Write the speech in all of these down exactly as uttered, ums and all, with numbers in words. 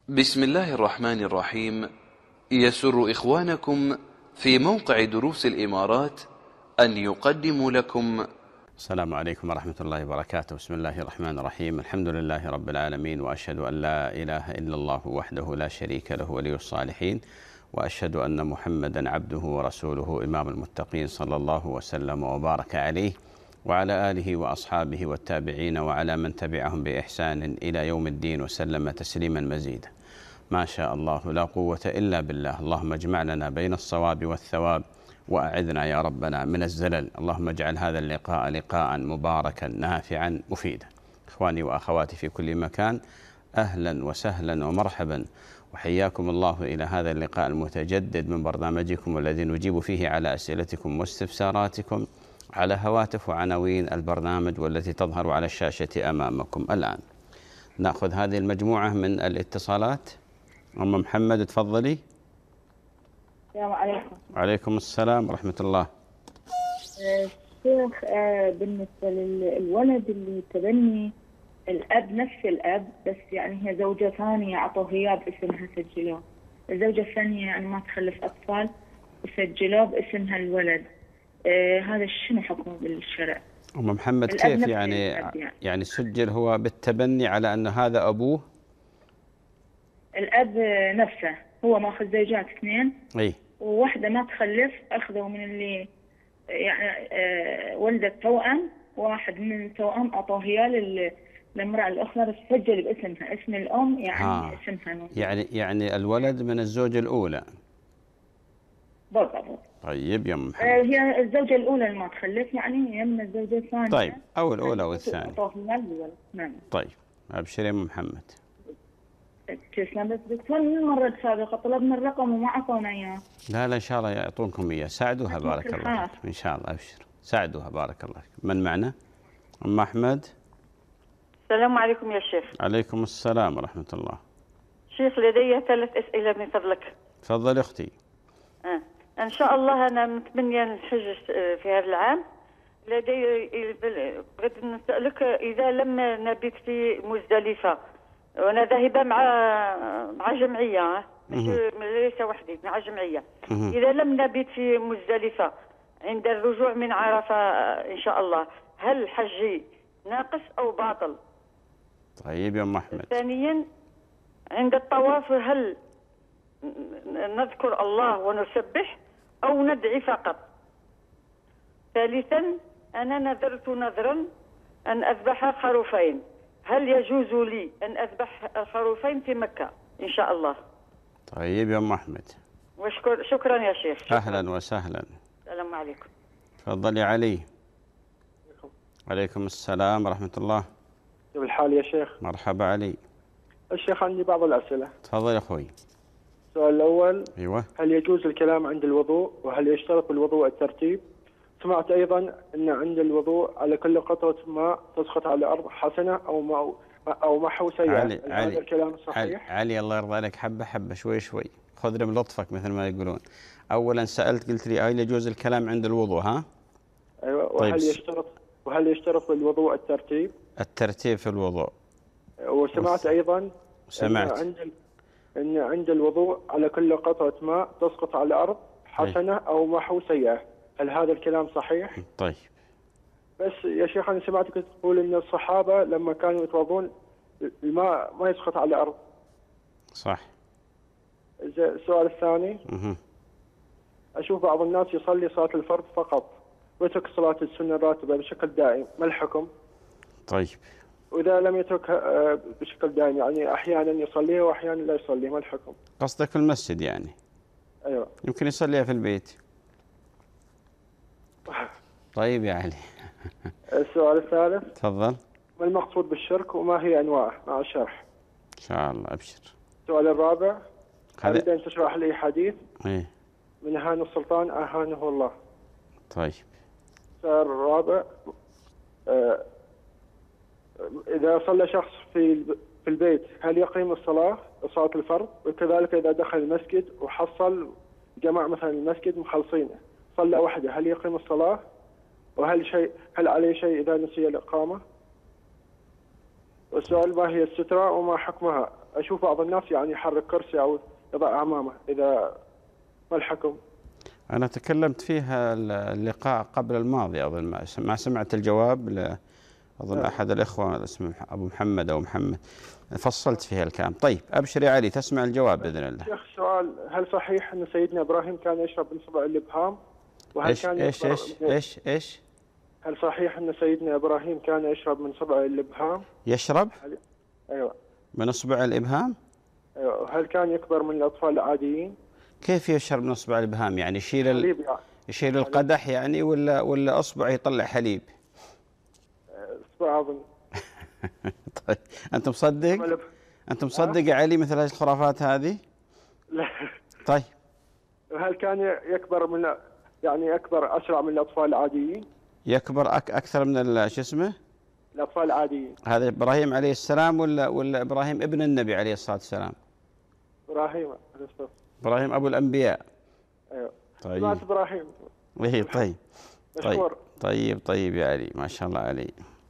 بسم الله الرحمن الرحيم. يسر إخوانكم في موقع دروس الإمارات أن يقدموا لكم. السلام عليكم ورحمة الله وبركاته. بسم الله الرحمن الرحيم. الحمد لله رب العالمين، وأشهد أن لا إله إلا الله وحده لا شريك له ولي الصالحين، وأشهد أن محمدا عبده ورسوله إمام المتقين، صلى الله وسلم وبارك عليه وعلى آله وأصحابه والتابعين وعلى من تبعهم بإحسان إلى يوم الدين، وسلم تسليما مزيدا. ما شاء الله، لا قوة إلا بالله. اللهم اجمع لنا بين الصواب والثواب، وأعذنا يا ربنا من الزلل. اللهم اجعل هذا اللقاء لقاء مباركا نافعا مفيدا. إخواني وأخواتي في كل مكان، أهلا وسهلا ومرحبا، وحياكم الله إلى هذا اللقاء المتجدد من برنامجكم الذي نجيب فيه على أسئلتكم واستفساراتكم على هواتف وعناوين البرنامج والتي تظهر على الشاشة أمامكم الآن. نأخذ هذه المجموعة من الاتصالات. أم محمد تفضلي. السلام عليكم. وعليكم السلام ورحمة الله. شيخ، بالنسبة للولد اللي تبني الأب نفس الأب، بس يعني هي زوجة ثانية عطوه إياه باسمها سجلوه، الزوجة الثانية يعني ما تخلف أطفال وسجلوه باسمها الولد، آه هذا شنو حكمه بالشرع؟ أم محمد كيف يعني, يعني يعني سجل هو بالتبني على أن هذا أبوه؟ الأب نفسه هو ماخذ زوجات اثنين، اي، وواحدة ما تخلف، أخذوا من اللي يعني آه ولدت توأم، واحد من التوأم أعطوه إياه للامرأة الأخرى، بس سجل باسمها، اسم الأم يعني ها. اسمها نوم. يعني يعني الولد من الزوجة الأولى. بالضبط. طيب يا أم محمد. آه هي الزوجة الأولى اللي ما تخلف، يعني هي من الزوجة الثانية. طيب، أو الأولى والثانية. أعطوه إياه للولد. نعم. طيب، أبشري يا أم محمد. تسلم. بس دكتور من المرة السابقة طلبنا الرقم وما أعطونا إياه. لا لا، إن شاء الله يعطونكم إياه. ساعدوها بارك الله فيك. إن شاء الله، أبشر، ساعدوها بارك الله فيك. من معنا؟ أم أحمد. السلام عليكم يا شيخ. عليكم السلام ورحمة الله. شيخ، لدي ثلاث أسئلة من فضلك. تفضل أختي. آه. إن شاء الله أنا متمنية نحج في هذا العام. لدي بغيت نسألك، إذا لم نبت في مزدلفة، وأنا ذاهبة مع مع جمعية، ليس وحدي، مع جمعية. إذا لم نبت في مزدلفة عند الرجوع من عرفة إن شاء الله، هل حجي ناقص أو باطل؟ طيب يا أم أحمد. ثانيا، عند الطواف هل نذكر الله ونسبح أو ندعي فقط؟ ثالثا، أنا نذرت نذرا أن أذبح خروفين، هل يجوز لي أن أذبح الخروفين في مكة إن شاء الله؟ طيب يا أم أحمد. وشكر شكرا يا شيخ. شكرا. أهلا وسهلا. السلام عليكم. تفضل يا علي. عليكم السلام ورحمة الله. كيف الحال يا شيخ؟ مرحبا علي. الشيخ عندي بعض الأسئلة. تفضل يا أخوي. السؤال الأول، أيوة. هل يجوز الكلام عند الوضوء، وهل يشترط بالوضوء الترتيب؟ سمعت أيضا أن عند الوضوء على كل قطرة ماء تسقط على الأرض حسنة أو ما أو محو سيئة. علي علي هذا الكلام صحيح؟ علي, علي الله يرضى عليك، حبة حبة، شوي شوي، خذ لي من لطفك مثل ما يقولون. أولا سألت قلت لي هل يجوز الكلام عند الوضوء؟ ها؟ أيوة. وهل طيب. يشترط وهل يشترط بالوضوء الترتيب؟ الترتيب في الوضوء. وسمعت أيضا سمعت أن عند أن عند الوضوء على كل قطرة ماء تسقط على الأرض حسنة أو محو سيئة، هل هذا الكلام صحيح؟ طيب. بس يا شيخ أنا سمعتك تقول أن الصحابة لما كانوا يتوضون الماء ما يسقط على الأرض. صح. السؤال الثاني، مه. أشوف بعض الناس يصلي صلاة الفرض فقط ويترك صلاة السنة الراتبة بشكل دائم، ما الحكم؟ طيب. وإذا لم يتركها بشكل دائم، يعني أحيانا يصليها وأحيانا لا يصليها، ما الحكم؟ قصدك في المسجد يعني؟ أيوة. يمكن يصليها في البيت. طيب يا علي. السؤال الثالث، تفضل. ما المقصود بالشرك وما هي أنواعه مع الشرح؟ إن شاء الله، أبشر. السؤال الرابع، أريد هذا... أن تشرح لي حديث إيه؟ من أهان السلطان أهانه الله. طيب. السؤال الرابع، آه إذا صلى شخص في في البيت هل يقيم الصلاة صلاة الفرض؟ وكذلك إذا دخل المسجد وحصل جماعة مثلا المسجد مخلصين، صلى وحده، هل يقيم الصلاة؟ وهل شيء هل عليه شيء إذا نسي الإقامة؟ والسؤال، ما هي السترة وما حكمها أشوف بعض الناس يعني يحرك كرسي أو يضع أمامه، إذا ما الحكم؟ أنا تكلمت فيها اللقاء قبل الماضي أظن، ما سمعت الجواب ل... أظن نعم. أحد الإخوة اسمه أبو محمد أو محمد، فصلت فيها الكلام. طيب أبشر يا علي، تسمع الجواب بإذن الله. شيخ سؤال، هل صحيح أن سيدنا إبراهيم كان يشرب من صبع الإبهام؟ وهل إيش كان إيش إيش من... إيش إيش هل صحيح أن سيدنا إبراهيم كان يشرب من صبع الإبهام؟ يشرب هل... أيوة. من إصبع الإبهام؟ أيوة. هل كان يكبر من الأطفال العاديين؟ كيف يشرب من إصبع الإبهام؟ يعني يشيل ال... حليب يعني. يشيل القدح يعني، ولا ولا إصبع يطلع حليب؟ إصبع أظن. طيب أنت مصدق؟ أنت مصدق يا علي مثل هذه الخرافات هذه؟ لا. طيب هل كان يكبر من يعني أكبر أسرع من الأطفال العاديين؟ يكبر أك أكثر من شو اسمه؟ الأطفال العاديين. هذا إبراهيم عليه السلام ولا ولا إبراهيم ابن النبي عليه الصلاة والسلام؟ إبراهيم عليه الصلاة. إبراهيم أبو الأنبياء. أيوه. طيب. سمعت إبراهيم. إيه طيب. طيب مشكور. طيب طيب يا علي، ما شاء الله علي.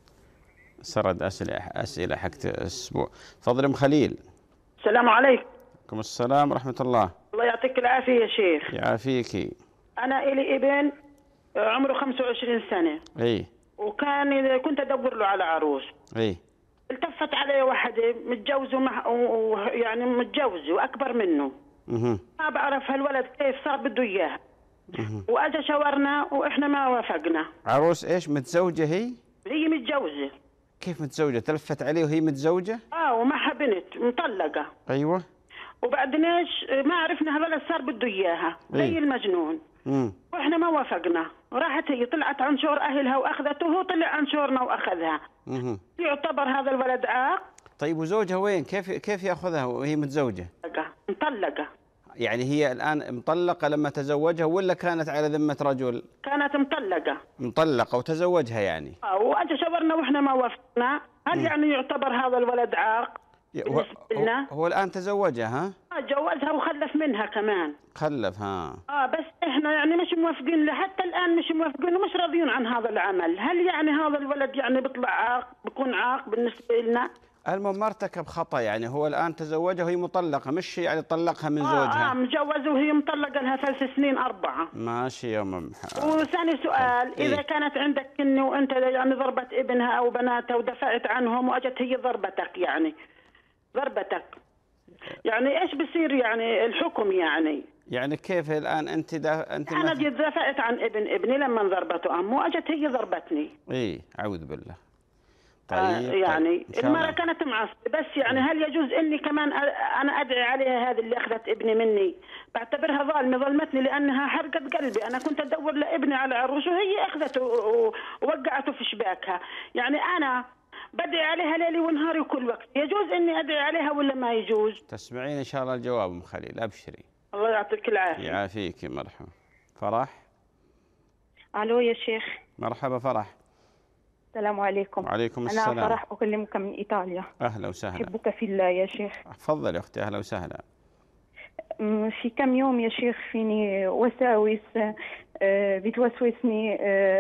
سرد أسئلة أسئلة حق الأسبوع. تفضل أم خليل. السلام عليكم. عليكم السلام ورحمة الله. الله يعطيك العافية يا شيخ. يعافيكي. أنا إلي ابن عمره خمسة وعشرين سنة. إيه. وكان كنت أدور له على عروس. إيه. التفت علي واحدة متجوزة ومح... ويعني متجوزة وأكبر منه. اها. ما بعرف هالولد كيف صار بده إياها. وأجا شاورنا وإحنا ما وافقنا. عروس إيش؟ متزوجة هي؟ هي متجوزة. كيف متزوجة؟ تلفت عليه وهي متزوجة؟ آه ومعها بنت مطلقة. أيوة. وبعدين إيش ما عرفنا هالولد صار بده إياها زي إيه؟ المجنون. امم. واحنا ما وافقنا، راحت هي طلعت عن شور اهلها واخذته، وهو طلع عن شورنا واخذها. اها. يعتبر هذا الولد عاق. طيب وزوجها وين؟ كيف كيف ياخذها وهي متزوجة؟ مطلقة. يعني هي الآن مطلقة لما تزوجها ولا كانت على ذمة رجل؟ كانت مطلقة. مطلقة وتزوجها يعني. اه واجى شاورنا واحنا ما وافقنا، هل م. يعني يعتبر هذا الولد عاق؟ هو, هو, هو الآن تزوجها ها؟ اه جوزها وخلف منها كمان. خلف ها. اه بس احنا يعني مش موافقين له حتى الآن، مش موافقين ومش راضيين عن هذا العمل. هل يعني هذا الولد يعني بيطلع عاق، بيكون عاق بالنسبة لنا؟ المهم ارتكب خطأ، يعني هو الآن تزوجها وهي مطلقة، مش يعني طلقها من آه زوجها. اه متجوزة وهي مطلقة لها ثلاث سنين أربعة. ماشي يا أم. وثاني سؤال، إيه؟ إذا كانت عندك كني وأنت يعني ضربت ابنها أو بناتها ودفعت عنهم وأجت هي ضربتك، يعني ضربتك، يعني إيش بصير يعني الحكم يعني؟ يعني كيف الآن أنت دا أنت أنا جيت دافعت عن ابن ابني لما ضربته أمه وأجت هي ضربتني. إيه أعوذ بالله. طيب. آه يعني طيب. المرأة كانت معصبة، بس يعني هل يجوز إني كمان أنا أدعي عليها هذه اللي أخذت ابني مني؟ بعتبرها ظالمة، ظلمتني لأنها حرقت قلبي. أنا كنت أدور لابني على عروس وهي أخذته ووقعته في شباكها. يعني أنا بدعي عليها ليلي ونهاري وكل وقت، يجوز إني أدعي عليها ولا ما يجوز؟ تسمعين إن شاء الله الجواب أم خليل، أبشري. الله يعطيك العافية. يعافيك، مرحبا. فرح. ألو يا شيخ. مرحبا فرح. السلام عليكم. وعليكم السلام. أنا فرح أكلمك من إيطاليا. أهلا وسهلا. أحبك في الله يا شيخ. تفضل يا أختي. أهلا وسهلا. في كم يوم يا شيخ فيني وساوس بتوسوسني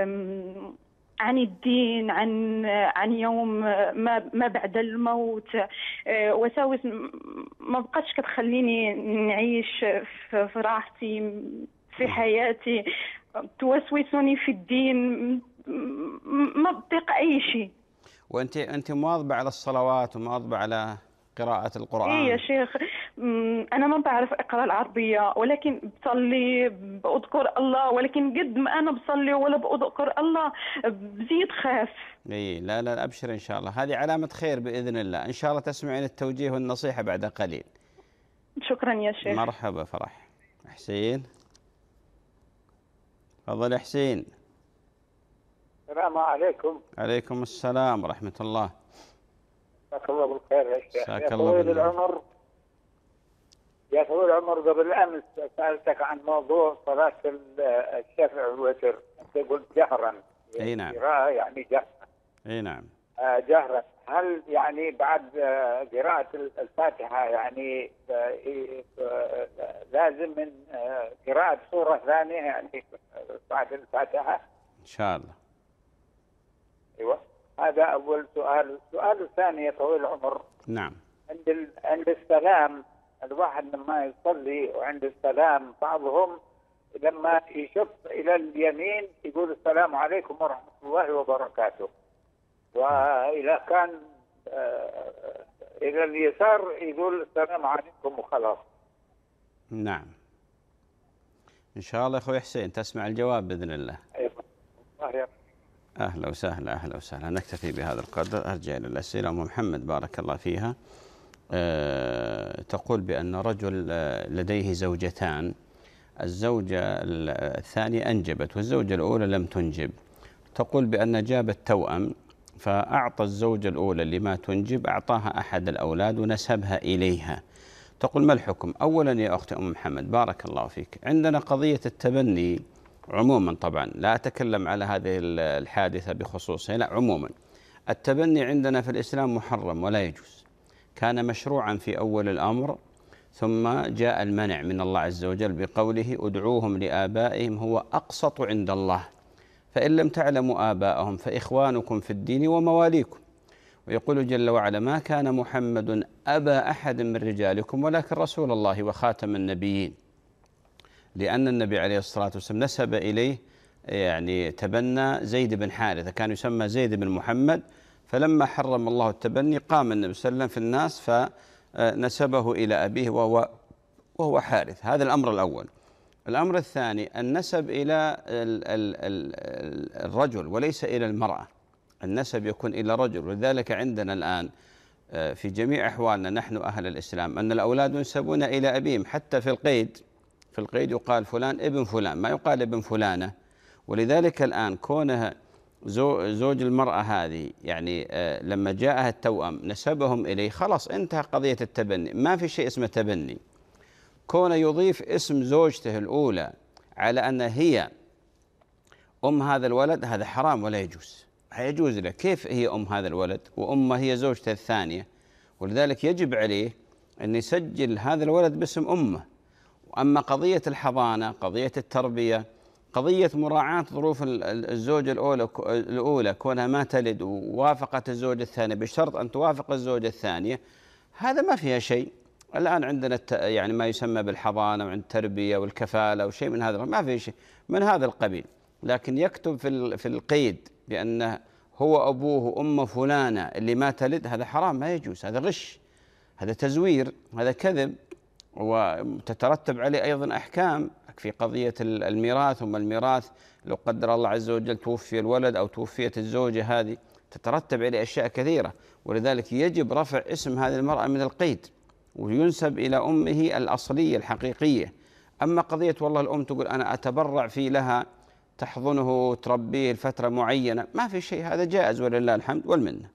عن الدين، عن عن يوم ما ما بعد الموت. وساوس ما بقتش كتخليني نعيش في راحتي في حياتي. توسوسوني في الدين، ما بطيق أي شيء. وأنت أنت مواظبة على الصلوات ومواظبة على قراءة القرآن؟ إيه يا شيخ، أنا ما بعرف أقرأ العربية، ولكن بصلي بأذكر الله، ولكن قد ما أنا بصلي ولا بأذكر الله بزيد خاف. إيه لا لا أبشر إن شاء الله، هذه علامة خير بإذن الله. إن شاء الله تسمعين التوجيه والنصيحة بعد قليل. شكرا يا شيخ. مرحبا فرح. حسين. تفضل حسين. السلام عليكم. عليكم السلام ورحمة الله. جزاك الله بالخير يا شيخ. يا طويل العمر، يا طويل العمر، قبل أمس سألتك عن موضوع صلاة الشفع والوتر، أنت قلت جهرا. أي نعم. قراءة يعني جهرا. أي نعم. آه جهرا، هل يعني بعد آه قراءة الفاتحة يعني آه آه لازم من آه قراءة سورة ثانية يعني بعد الفاتحة؟ إن شاء الله. أيوة، هذا أول سؤال. السؤال الثاني يا طويل العمر. نعم. عند عند السلام الواحد لما يصلي وعند السلام بعضهم لما يشف إلى اليمين يقول السلام عليكم ورحمة الله وبركاته، وإذا كان إلى اليسار يقول السلام عليكم وخلاص. نعم إن شاء الله أخوي حسين تسمع الجواب بإذن الله. أيوة. أهلا وسهلا أهلا وسهلا. نكتفي بهذا القدر. أرجع إلى الأسئلة. أم محمد بارك الله فيها أه تقول بأن رجل لديه زوجتان، الزوجة الثانية أنجبت والزوجة الأولى لم تنجب. تقول بأن جابت توأم فأعطى الزوجة الأولى اللي ما تنجب أعطاها أحد الأولاد ونسبها إليها. تقول ما الحكم؟ أولا يا أختي أم محمد بارك الله فيك، عندنا قضية التبني عموما، طبعا لا أتكلم على هذه الحادثة بخصوصها، لا عموما التبني عندنا في الإسلام محرم ولا يجوز. كان مشروعا في أول الأمر ثم جاء المنع من الله عز وجل بقوله ادعوهم لآبائهم هو أقسط عند الله، فإن لم تعلموا آباءهم فإخوانكم في الدين ومواليكم. ويقول جل وعلا ما كان محمد أبا أحد من رجالكم ولكن رسول الله وخاتم النبيين، لأن النبي عليه الصلاة والسلام نسب إليه يعني تبنى زيد بن حارثة، كان يسمى زيد بن محمد، فلما حرم الله التبني قام النبي صلى الله عليه وسلم في الناس فنسبه إلى أبيه وهو وهو حارث. هذا الأمر الأول. الأمر الثاني النسب إلى الرجل وليس إلى المرأة، النسب يكون إلى رجل. ولذلك عندنا الآن في جميع أحوالنا نحن أهل الإسلام أن الأولاد ينسبون إلى أبيهم، حتى في القيد في القيد يقال فلان ابن فلان، ما يقال ابن فلانة. ولذلك الآن كونها زوج المرأة هذه يعني لما جاءها التوأم نسبهم إليه، خلاص انتهى قضية التبني، ما في شيء اسمه تبني. كون يضيف اسم زوجته الأولى على أن هي أم هذا الولد هذا حرام ولا يجوز، يجوز له. كيف هي أم هذا الولد وأمه هي زوجته الثانية؟ ولذلك يجب عليه أن يسجل هذا الولد باسم أمه. أما قضية الحضانة، قضية التربية، قضية مراعاة ظروف الزوجة الأولى الأولى كونها ما تلد ووافقت الزوجة الثانية بشرط أن توافق الزوجة الثانية، هذا ما فيها شيء. الآن عندنا يعني ما يسمى بالحضانة وعند التربية والكفالة وشيء من هذا، ما في شيء من هذا القبيل. لكن يكتب في في القيد بأنه هو أبوه وأمه فلانة اللي ما تلد، هذا حرام ما يجوز، هذا غش، هذا تزوير، هذا كذب، وتترتب عليه أيضا أحكام في قضية الميراث. ثم الميراث لو قدر الله عز وجل توفي الولد أو توفيت الزوجة هذه تترتب عليه أشياء كثيرة. ولذلك يجب رفع اسم هذه المرأة من القيد وينسب إلى أمه الأصلية الحقيقية. أما قضية والله الأم تقول أنا أتبرع في لها تحضنه تربيه لفترة معينة، ما في شيء، هذا جائز ولله الحمد والمنة.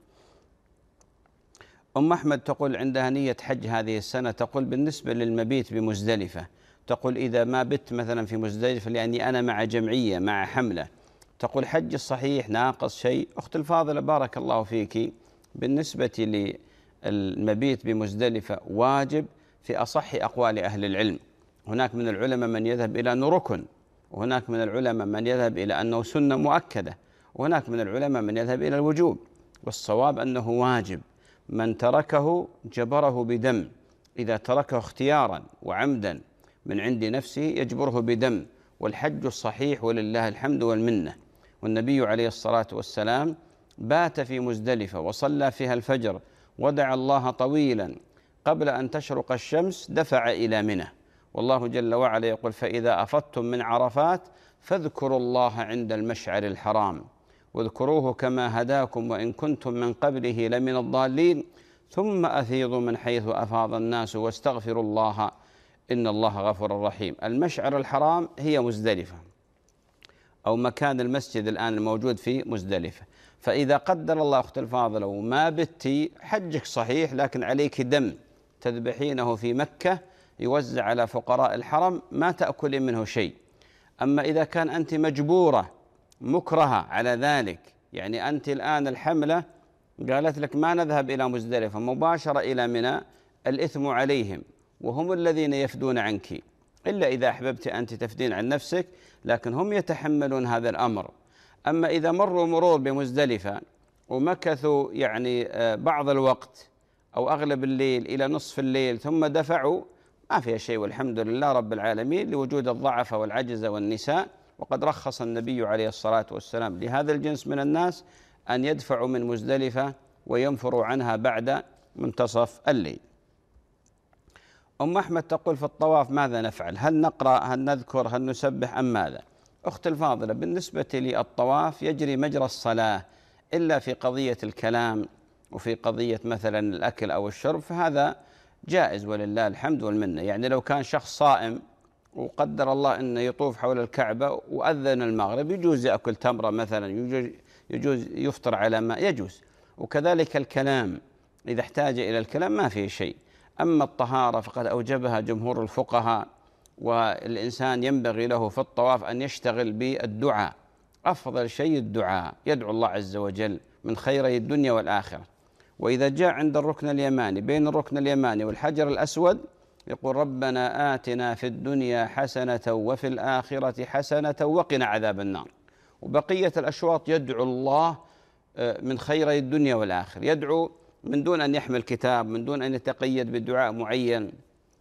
أم أحمد تقول عندها نية حج هذه السنة. تقول بالنسبة للمبيت بمزدلفة، تقول إذا ما بت مثلا في مزدلفة لأني أنا مع جمعية مع حملة، تقول حج الصحيح ناقص شيء؟ أخت الفاضلة بارك الله فيك، بالنسبة للمبيت بمزدلفة واجب في أصح أقوال أهل العلم. هناك من العلماء من يذهب إلى أنه ركن، وهناك من العلماء من يذهب إلى أنه سنة مؤكدة، وهناك من العلماء من يذهب إلى الوجوب، والصواب أنه واجب. من تركه جبره بدم، إذا تركه اختيارا وعمدا من عند نفسه يجبره بدم. والحج الصحيح ولله الحمد والمنة. والنبي عليه الصلاة والسلام بات في مزدلفة وصلى فيها الفجر ودعا الله طويلا قبل أن تشرق الشمس دفع إلى منى. والله جل وعلا يقول فإذا أفضتم من عرفات فاذكروا الله عند المشعر الحرام واذكروه كما هداكم وإن كنتم من قبله لمن الضالين ثم أفيضوا من حيث أفاض الناس واستغفروا الله إن الله غفور رحيم. المشعر الحرام هي مزدلفة أو مكان المسجد الآن الموجود في مزدلفة. فإذا قدر الله أخت الفاضلة وما بتي حجك صحيح، لكن عليك دم تذبحينه في مكة يوزع على فقراء الحرم ما تأكل منه شيء. أما إذا كان أنت مجبورة مكرهة على ذلك، يعني أنت الآن الحملة قالت لك ما نذهب إلى مزدلفة مباشرة إلى منى، الإثم عليهم وهم الذين يفدون عنك، إلا إذا أحببت أنت تفدين عن نفسك، لكن هم يتحملون هذا الأمر. أما إذا مروا مرور بمزدلفة ومكثوا يعني بعض الوقت أو أغلب الليل إلى نصف الليل ثم دفعوا، ما فيها شيء والحمد لله رب العالمين، لوجود الضعف والعجز والنساء. وقد رخص النبي عليه الصلاة والسلام لهذا الجنس من الناس أن يدفعوا من مزدلفة وينفروا عنها بعد منتصف الليل. أم أحمد تقول في الطواف ماذا نفعل؟ هل نقرأ، هل نذكر، هل نسبح أم ماذا؟ أخت الفاضلة، بالنسبة للطواف يجري مجرى الصلاة، إلا في قضية الكلام وفي قضية مثلا الأكل أو الشرب فهذا جائز ولله الحمد والمنة. يعني لو كان شخص صائم وقدر الله أنه يطوف حول الكعبة وأذن المغرب، يجوز يأكل تمرة مثلا، يجوز, يجوز يفطر على ماء، يجوز. وكذلك الكلام إذا احتاج إلى الكلام ما فيه شيء. أما الطهارة فقد أوجبها جمهور الفقهاء، والإنسان ينبغي له في الطواف أن يشتغل بالدعاء. أفضل شيء الدعاء، يدعو الله عز وجل من خيري الدنيا والآخرة. وإذا جاء عند الركن اليماني، بين الركن اليماني والحجر الأسود، يقول ربنا آتنا في الدنيا حسنة وفي الآخرة حسنة وقنا عذاب النار. وبقية الأشواط يدعو الله من خيري الدنيا والآخرة، يدعو من دون أن يحمل كتاب، من دون أن يتقيد بدعاء معين.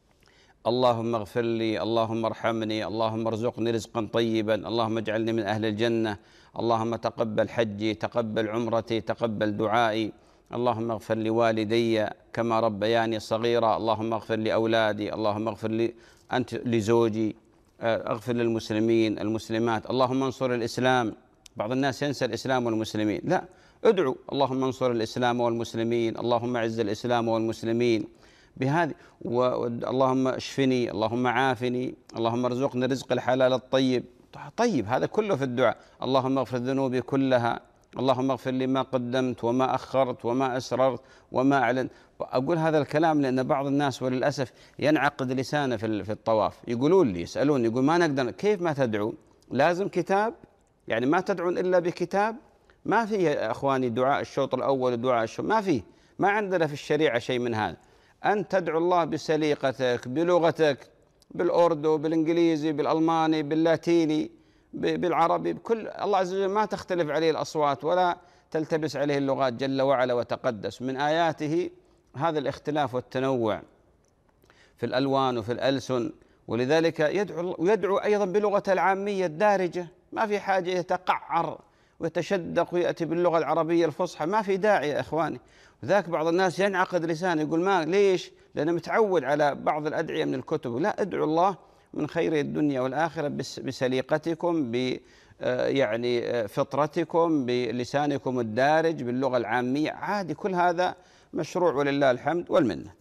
اللهم اغفر لي، اللهم ارحمني، اللهم ارزقني رزقا طيبا، اللهم اجعلني من أهل الجنة، اللهم تقبل حجي، تقبل عمرتي، تقبل دعائي، اللهم اغفر لوالدي كما ربياني صغيرا، اللهم اغفر لأولادي، اللهم اغفر لي أنت لزوجي، اغفر للمسلمين المسلمات، اللهم انصر الإسلام. بعض الناس ينسى الإسلام والمسلمين، لا، ادعو اللهم انصر الإسلام والمسلمين، اللهم اعز الإسلام والمسلمين بهذه، اللهم اشفني، اللهم عافني، اللهم ارزقني رزق الحلال الطيب. طيب هذا كله في الدعاء. اللهم اغفر ذنوبي كلها، اللهم اغفر لي ما قدمت وما أخرت وما أسررت وما أعلنت. أقول هذا الكلام لأن بعض الناس وللأسف ينعقد لسانه في الطواف، يقولون لي، يسألون، يقول ما نقدر، كيف ما تدعو؟ لازم كتاب؟ يعني ما تدعون إلا بكتاب؟ ما في يا أخواني دعاء الشوط الأول ودعاء الشوط، ما في، ما عندنا في الشريعة شيء من هذا. أن تدعو الله بسليقتك، بلغتك، بالأردو، بالإنجليزي، بالألماني، باللاتيني، بالعربي، بكل، الله عز وجل ما تختلف عليه الأصوات ولا تلتبس عليه اللغات جل وعلا وتقدس. من آياته هذا الاختلاف والتنوع في الألوان وفي الألسن، ولذلك يدعو ويدعو أيضا بلغة العامية الدارجة، ما في حاجة يتقعر ويتشدق ويأتي باللغة العربية الفصحى، ما في داعي يا إخواني. وذاك بعض الناس ينعقد لسانه يقول ما، ليش؟ لأنه متعود على بعض الأدعية من الكتب. لا، ادعوا الله من خير الدنيا والآخرة بسليقتكم، ب يعني فطرتكم، بلسانكم الدارج، باللغة العامية، عادي، كل هذا مشروع ولله الحمد والمنة.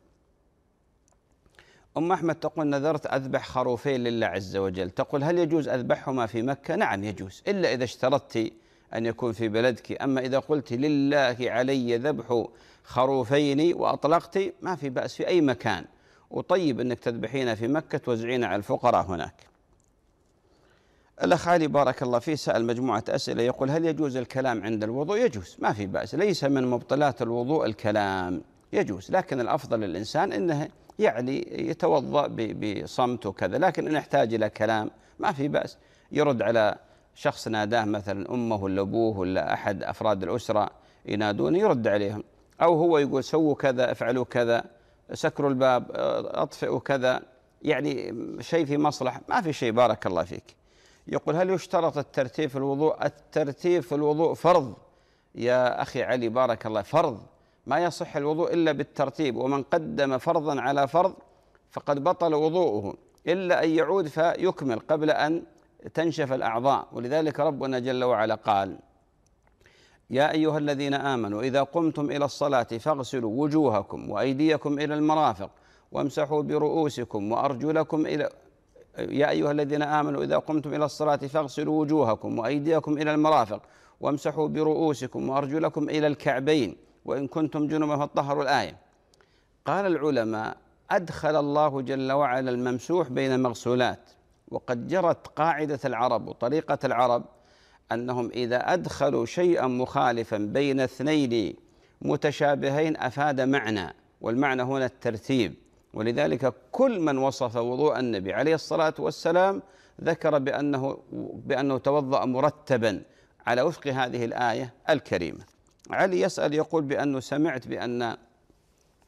أم أحمد تقول نذرت أذبح خروفين لله عز وجل، تقول هل يجوز أذبحهما في مكة؟ نعم يجوز، إلا إذا اشترطت أن يكون في بلدك. أما إذا قلت لله علي ذبح خروفين وأطلقت، ما في بأس في أي مكان، وطيب أنك تذبحين في مكة توزعين على الفقراء هناك. الأخ علي بارك الله فيه سأل مجموعة أسئلة، يقول هل يجوز الكلام عند الوضوء؟ يجوز، ما في بأس، ليس من مبطلات الوضوء الكلام، يجوز، لكن الأفضل للإنسان أنه يعني يتوضأ بصمت وكذا، لكن إن احتاج إلى كلام ما في بأس، يرد على شخص ناداه مثلا أمه ولا أبوه ولا أحد أفراد الأسرة ينادون، يرد عليهم، أو هو يقول سووا كذا، افعلوا كذا، سكروا الباب، أطفئوا كذا، يعني شيء في مصلحة، ما في شيء بارك الله فيك. يقول هل يشترط الترتيب في الوضوء؟ الترتيب في الوضوء فرض يا أخي علي بارك الله، فرض، ما يصح الوضوء إلا بالترتيب، ومن قدم فرضا على فرض فقد بطل وضوءه، إلا أن يعود فيكمل قبل أن تنشف الأعضاء. ولذلك ربنا جل وعلا قال يا أيها الذين آمنوا إذا قمتم إلى الصلاة فاغسلوا وجوهكم وأيديكم إلى المرافق وامسحوا برؤوسكم وأرجلكم إلى يا أيها الذين آمنوا إذا قمتم إلى الصلاة فاغسلوا وجوهكم وأيديكم إلى المرافق وامسحوا برؤوسكم وأرجلكم إلى الكعبين وإن كنتم جنبا فاطهروا. الآية. قال العلماء أدخل الله جل وعلا الممسوح بين مغسولات، وقد جرت قاعدة العرب وطريقة العرب أنهم إذا أدخلوا شيئا مخالفا بين اثنين متشابهين أفاد معنى، والمعنى هنا الترتيب. ولذلك كل من وصف وضوء النبي عليه الصلاة والسلام ذكر بأنه, بأنه توضأ مرتبا على وفق هذه الآية الكريمة. علي يسأل يقول بأنه سمعت بأن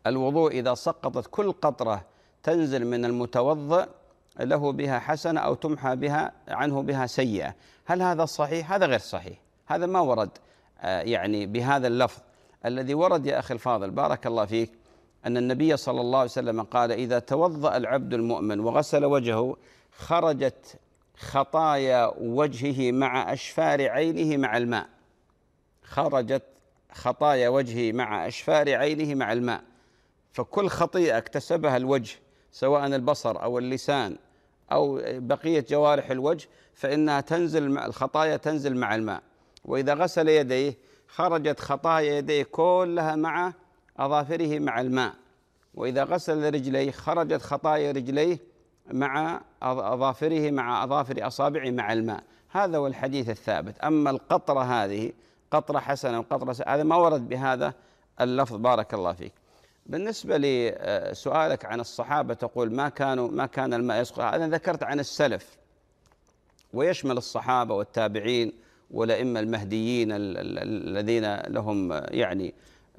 الوضوء إذا سقطت كل قطرة تنزل من المتوضئ له بها حسنة أو تمحى بها عنه بها سيئة. هل هذا صحيح؟ هذا غير صحيح، هذا ما ورد يعني بهذا اللفظ. الذي ورد يا أخي الفاضل بارك الله فيك أن النبي صلى الله عليه وسلم قال: إذا توضأ العبد المؤمن وغسل وجهه خرجت خطايا وجهه مع أشفار عينه مع الماء. خرجت خطايا وجهه مع أشفار عينه مع الماء. فكل خطيئة اكتسبها الوجه سواء البصر أو اللسان أو بقية جوارح الوجه فإنها تنزل، الخطايا تنزل مع الماء. وإذا غسل يديه خرجت خطايا يديه كلها مع أظافره مع الماء. وإذا غسل رجليه خرجت خطايا رجليه مع أظافره مع أظافر أصابعه مع الماء. هذا هو الحديث الثابت. أما القطرة هذه قطرة حسنة وقطرة سيئة هذا ما ورد بهذا اللفظ بارك الله فيك. بالنسبة لسؤالك عن الصحابة تقول ما كانوا ما كان الماء يسقط، أنا ذكرت عن السلف ويشمل الصحابة والتابعين والأئمة المهديين الذين لهم يعني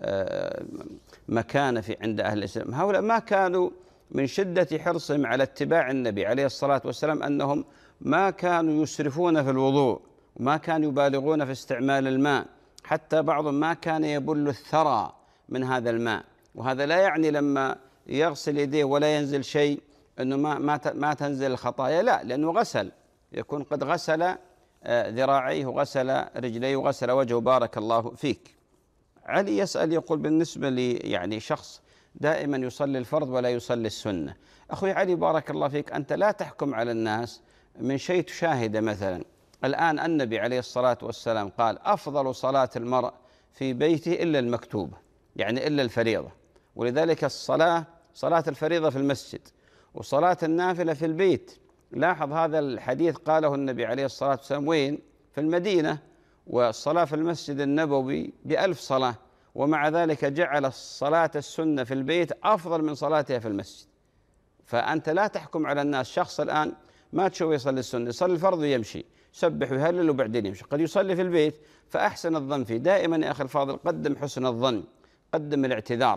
مكانة في عند أهل الإسلام. هؤلاء ما كانوا من شدة حرصهم على اتباع النبي عليه الصلاة والسلام أنهم ما كانوا يسرفون في الوضوء وما كانوا يبالغون في استعمال الماء، حتى بعضهم ما كان يبل الثرى من هذا الماء. وهذا لا يعني لما يغسل يديه ولا ينزل شيء أنه ما ما ما تنزل الخطايا، لا، لأنه غسل، يكون قد غسل ذراعيه وغسل رجليه وغسل وجهه بارك الله فيك. علي يسأل يقول بالنسبة لي يعني شخص دائما يصلي الفرض ولا يصلي السنة. أخوي علي بارك الله فيك، أنت لا تحكم على الناس من شيء تشاهده. مثلا الآن النبي عليه الصلاة والسلام قال: أفضل صلاة المرء في بيته إلا المكتوبة، يعني إلا الفريضة. ولذلك الصلاة صلاة الفريضة في المسجد وصلاة النافلة في البيت. لاحظ هذا الحديث قاله النبي عليه الصلاة والسلام وين؟ في المدينة. والصلاة في المسجد النبوي بألف صلاة، ومع ذلك جعل الصلاة السنة في البيت أفضل من صلاتها في المسجد. فأنت لا تحكم على الناس. شخص الآن ما تشوف يصلي السنة، يصلي الفرض ويمشي يسبح ويهلل وبعدين يمشي، قد يصلي في البيت فأحسن الظن فيه. دائما يا أخي الفاضل قدم حسن الظن، قدم الاعتذار.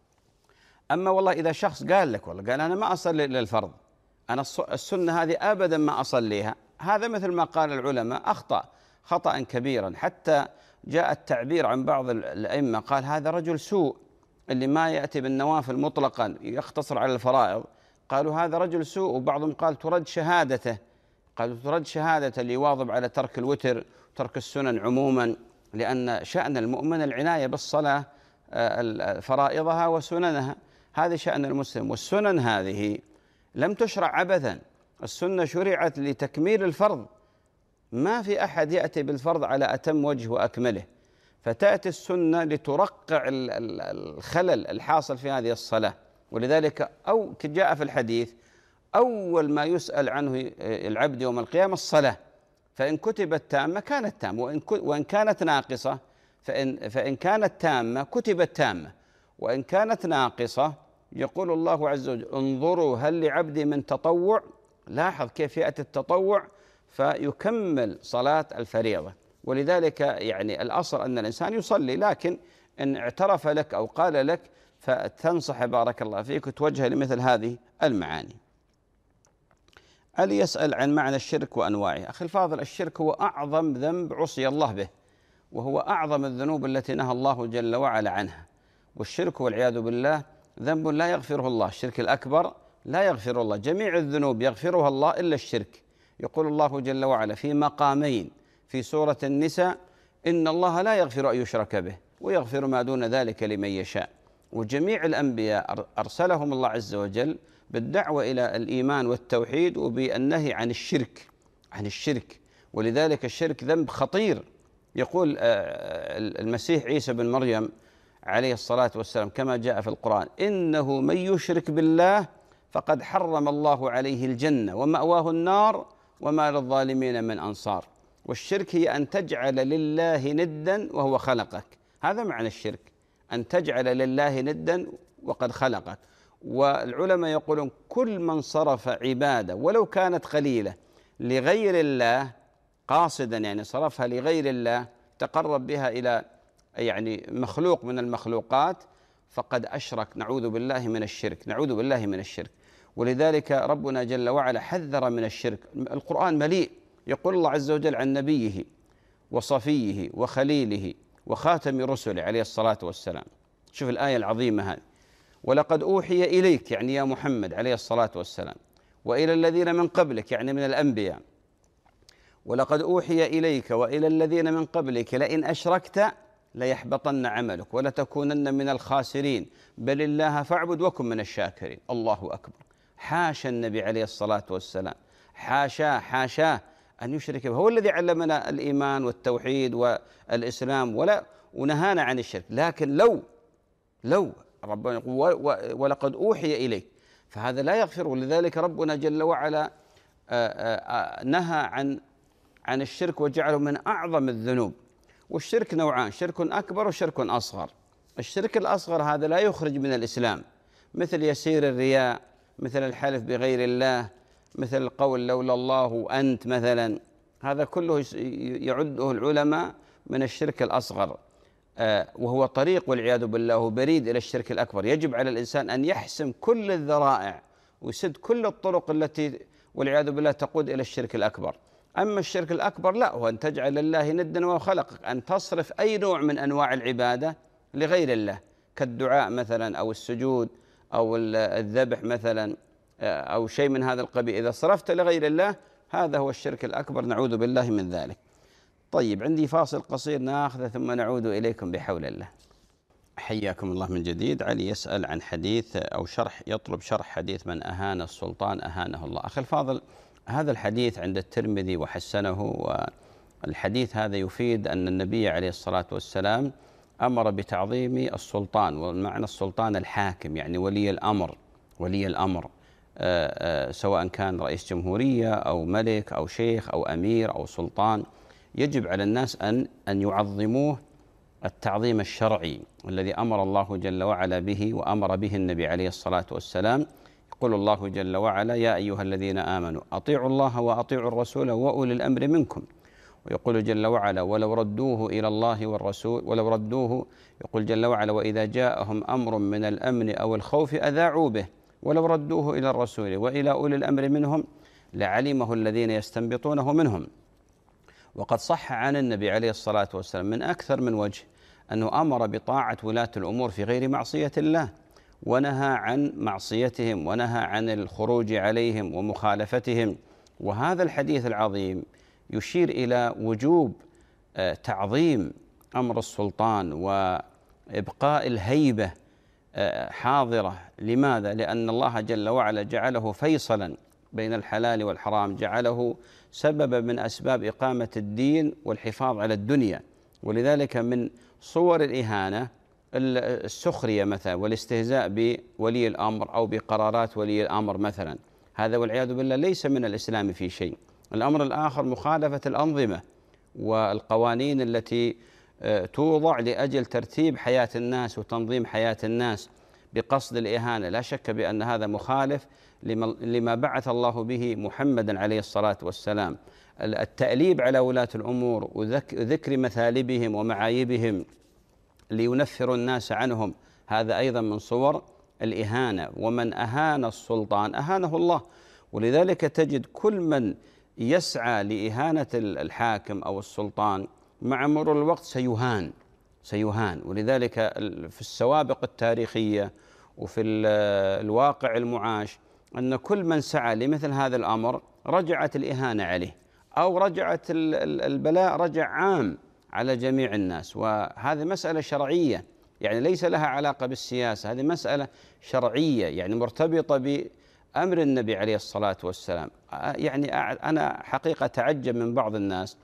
أما والله إذا شخص قال لك والله قال أنا ما أصلي إلا الفرض، أنا السنة هذه أبدا ما أصليها، هذا مثل ما قال العلماء أخطأ خطأ كبيرا. حتى جاء التعبير عن بعض الأئمة قال هذا رجل سوء اللي ما يأتي بالنوافل مطلقا يختصر على الفرائض، قالوا هذا رجل سوء. وبعضهم قال ترد شهادته، قالوا ترد شهادته اللي يواظب على ترك الوتر وترك السنن عموما، لأن شأن المؤمن العناية بالصلاة فرائضها وسننها، هذا شأن المسلم. والسنن هذه لم تشرع عبثا، السنة شرعت لتكميل الفرض، ما في أحد يأتي بالفرض على أتم وجه وأكمله، فتأتي السنة لترقع الخلل الحاصل في هذه الصلاة. ولذلك أو جاء في الحديث أول ما يسأل عنه العبد يوم القيامة الصلاة، فإن كتبت تامة كانت تامة، وإن وإن كانت ناقصة فإن فإن كانت تامة كتبت تامة، وإن كانت ناقصة يقول الله عز وجل انظروا هل لعبدي من تطوع. لاحظ كيف يأتي التطوع فيكمل صلاة الفريضة. ولذلك يعني الأصل أن الإنسان يصلي، لكن إن اعترف لك أو قال لك فتنصح بارك الله فيك وتوجه لمثل هذه المعاني. علي يسأل عن معنى الشرك وأنواعه. أخي الفاضل، الشرك هو أعظم ذنب عصي الله به، وهو أعظم الذنوب التي نهى الله جل وعلا عنها. والشرك والعياذ بالله ذنب لا يغفره الله، الشرك الأكبر لا يغفر الله، جميع الذنوب يغفرها الله إلا الشرك. يقول الله جل وعلا في مقامين في سورة النساء إن الله لا يغفر أن يشرك به ويغفر ما دون ذلك لمن يشاء. وجميع الأنبياء أرسلهم الله عز وجل بالدعوة إلى الإيمان والتوحيد وبالنهي عن الشرك عن الشرك ولذلك الشرك ذنب خطير. يقول المسيح عيسى بن مريم عليه الصلاة والسلام كما جاء في القرآن إنه من يشرك بالله فقد حرم الله عليه الجنة ومأواه النار وما للظالمين من أنصار. والشرك هي أن تجعل لله ندا وهو خلقك، هذا معنى الشرك، أن تجعل لله ندا وقد خلقك. والعلماء يقولون كل من صرف عبادة ولو كانت قليلة لغير الله قاصدا، يعني صرفها لغير الله تقرب بها إلى يعني مخلوق من المخلوقات، فقد أشرك. نعوذ بالله من الشرك، نعوذ بالله من الشرك. ولذلك ربنا جل وعلا حذر من الشرك. القرآن مليء، يقول الله عز وجل عن نبيه وصفيه وخليله وخاتم رسله عليه الصلاة والسلام. شوف الآية العظيمة هذه: ولقد أوحي إليك، يعني يا محمد عليه الصلاة والسلام، وإلى الذين من قبلك، يعني من الأنبياء، ولقد أوحي إليك وإلى الذين من قبلك لئن أشركت ليحبطن عملك ولتكونن من الخاسرين بل الله فاعبد وكن من الشاكرين. الله أكبر. حاشا النبي عليه الصلاة والسلام، حاشاه حاشاه أن يشرك به. هو الذي علمنا الإيمان والتوحيد والإسلام ولا ونهانا عن الشرك. لكن لو لو ربنا يقول ولقد أوحي إليك، فهذا لا يغفر. ولذلك ربنا جل وعلا نهى عن عن الشرك وجعله من أعظم الذنوب. والشرك نوعان: شرك أكبر وشرك أصغر. الشرك الأصغر هذا لا يخرج من الإسلام، مثل يسير الرياء، مثل الحلف بغير الله، مثل القول لولا الله أنت مثلا. هذا كله يعده العلماء من الشرك الأصغر، وهو طريق والعياذ بالله بريد إلى الشرك الأكبر. يجب على الإنسان أن يحسم كل الذرائع ويسد كل الطرق التي والعياذ بالله تقود إلى الشرك الأكبر. أما الشرك الأكبر لا، هو أن تجعل لله ندا وخلقك، أن تصرف أي نوع من أنواع العبادة لغير الله، كالدعاء مثلا أو السجود أو الذبح مثلا أو شيء من هذا القبيل. إذا صرفت لغير الله هذا هو الشرك الأكبر، نعوذ بالله من ذلك. طيب، عندي فاصل قصير ناخذه ثم نعود إليكم بحول الله. حياكم الله من جديد. علي يسأل عن حديث أو شرح، يطلب شرح حديث: من أهان السلطان أهانه الله. أخي الفاضل، هذا الحديث عند الترمذي وحسنه، والحديث هذا يفيد أن النبي عليه الصلاة والسلام أمر بتعظيم السلطان، والمعنى السلطان الحاكم، يعني ولي الأمر، ولي الأمر سواء كان رئيس جمهورية أو ملك أو شيخ أو أمير أو سلطان. يجب على الناس أن أن يعظموه التعظيم الشرعي الذي أمر الله جل وعلا به وأمر به النبي عليه الصلاة والسلام. يقول الله جل وعلا: يا أيها الذين آمنوا أطيعوا الله وأطيعوا الرسول وأولي الأمر منكم. ويقول جل وعلا: ولو ردوه إلى الله والرسول ولو ردوه يقول جل وعلا: وإذا جاءهم أمر من الأمن أو الخوف أذاعوا به ولو ردوه إلى الرسول وإلى أولي الأمر منهم لعلمه الذين يستنبطونه منهم. وقد صح عن النبي عليه الصلاة والسلام من أكثر من وجه أنه أمر بطاعة ولاة الأمور في غير معصية الله، ونهى عن معصيتهم، ونهى عن الخروج عليهم ومخالفتهم. وهذا الحديث العظيم يشير إلى وجوب تعظيم أمر السلطان وإبقاء الهيبة حاضرة. لماذا؟ لأن الله جل وعلا جعله فيصلا بين الحلال والحرام، جعله سببا من أسباب إقامة الدين والحفاظ على الدنيا. ولذلك من صور الإهانة السخرية مثلا والاستهزاء بولي الأمر أو بقرارات ولي الأمر مثلا، هذا والعياذ بالله ليس من الإسلام في شيء. الأمر الآخر مخالفة الأنظمة والقوانين التي توضع لأجل ترتيب حياة الناس وتنظيم حياة الناس بقصد الإهانة. لا شك بأن هذا مخالف لما بعث الله به محمدا عليه الصلاة والسلام. التأليب على ولاة الأمور وذكر مثالبهم ومعايبهم لينفروا الناس عنهم، هذا أيضا من صور الإهانة. ومن أهان السلطان أهانه الله. ولذلك تجد كل من يسعى لإهانة الحاكم أو السلطان مع مرور الوقت سيهان سيهان. ولذلك في السوابق التاريخية وفي الواقع المعاش أن كل من سعى لمثل هذا الأمر رجعت الإهانة عليه، أو رجعت البلاء رجع عام على جميع الناس. وهذه مسألة شرعية، يعني ليس لها علاقة بالسياسة، هذه مسألة شرعية يعني مرتبطة بأمر النبي عليه الصلاة والسلام. يعني أنا حقيقة تعجب من بعض الناس،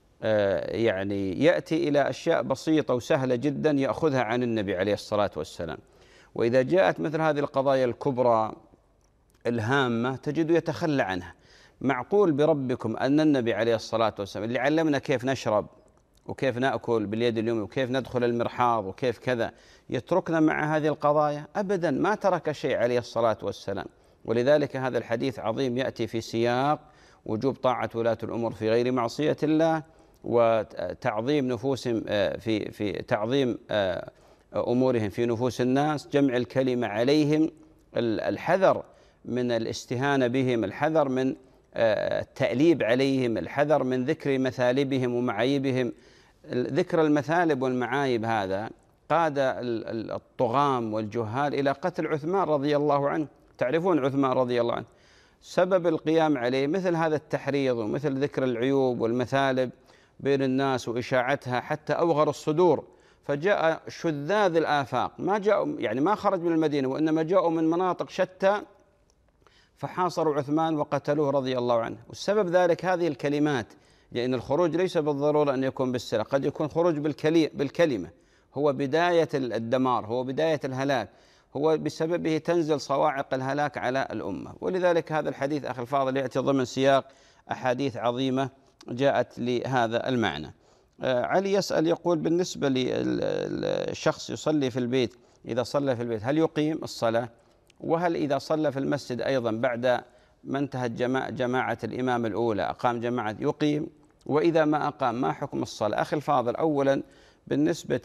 يعني يأتي إلى أشياء بسيطة وسهلة جدا يأخذها عن النبي عليه الصلاة والسلام، وإذا جاءت مثل هذه القضايا الكبرى الهامة تجد يتخلى عنها. معقول بربكم أن النبي عليه الصلاة والسلام اللي علمنا كيف نشرب وكيف نأكل باليد اليمنى وكيف ندخل المرحاض وكيف كذا يتركنا مع هذه القضايا؟ أبدا، ما ترك شيء عليه الصلاة والسلام. ولذلك هذا الحديث عظيم يأتي في سياق وجوب طاعة ولاة الأمور في غير معصية الله، وتعظيم نفوسهم في في تعظيم أمورهم في نفوس الناس، جمع الكلمة عليهم، الحذر من الاستهانة بهم، الحذر من التأليب عليهم، الحذر من ذكر مثالبهم ومعايبهم. ذكر المثالب والمعايب هذا قاد الطغام والجهال إلى قتل عثمان رضي الله عنه. تعرفون عثمان رضي الله عنه سبب القيام عليه مثل هذا التحريض ومثل ذكر العيوب والمثالب بين الناس وإشاعتها حتى أوغر الصدور، فجاء شذاذ الآفاق، ما جاءوا يعني ما خرج من المدينة وإنما جاءوا من مناطق شتى فحاصروا عثمان وقتلوه رضي الله عنه. والسبب ذلك هذه الكلمات، لأن الخروج ليس بالضرورة أن يكون بالسلاح، قد يكون خروج بالكلمة هو بداية الدمار، هو بداية الهلاك، هو بسببه تنزل صواعق الهلاك على الأمة. ولذلك هذا الحديث أخي الفاضل يأتي ضمن سياق أحاديث عظيمة جاءت لهذا المعنى. علي يسأل يقول بالنسبة للشخص يصلي في البيت، إذا صلى في البيت هل يقيم الصلاة؟ وهل إذا صلى في المسجد أيضا بعد ما انتهت جماعة الإمام الأولى أقام جماعة يقيم؟ وإذا ما أقام ما حكم الصلاة؟ أخي الفاضل، أولا بالنسبة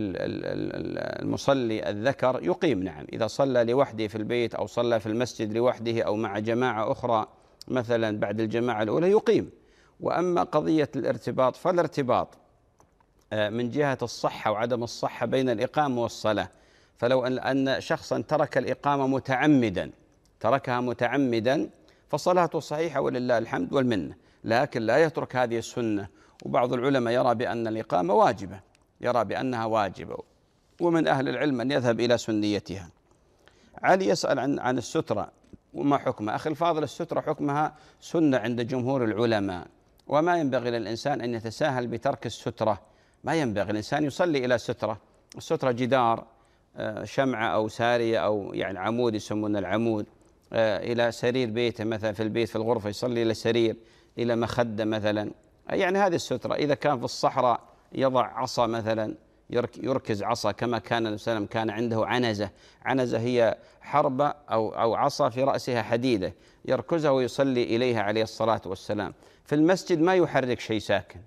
للمصلي الذكر يقيم، نعم، إذا صلى لوحده في البيت أو صلى في المسجد لوحده أو مع جماعة أخرى مثلا بعد الجماعة الأولى يقيم. وأما قضية الارتباط فالارتباط من جهة الصحة وعدم الصحة بين الإقامة والصلاة، فلو أن شخصا ترك الإقامة متعمدا تركها متعمدا فصلاته صحيحة ولله الحمد والمنة، لكن لا يترك هذه السنة. وبعض العلماء يرى بأن الإقامة واجبة، يرى بأنها واجبة، ومن أهل العلم من يذهب إلى سنيتها. علي يسأل عن عن السترة وما حكمها. أخي الفاضل، السترة حكمها سنة عند جمهور العلماء، وما ينبغي للإنسان أن يتساهل بترك السترة. ما ينبغي الإنسان يصلي إلى سترة، السترة جدار، شمعة أو سارية أو يعني عمود يسمون العمود، إلى سرير بيته مثلا في البيت في الغرفة يصلي إلى سرير، إلى مخدة مثلا، يعني هذه السترة. إذا كان في الصحراء يضع عصا مثلا، يركز عصا كما كان النبي صلى الله عليه وسلم كان عنده عنزة، عنزة هي حربة أو أو عصا في رأسها حديدة يركزها ويصلي إليها عليه الصلاة والسلام. في المسجد ما يحرك شيء ساكن،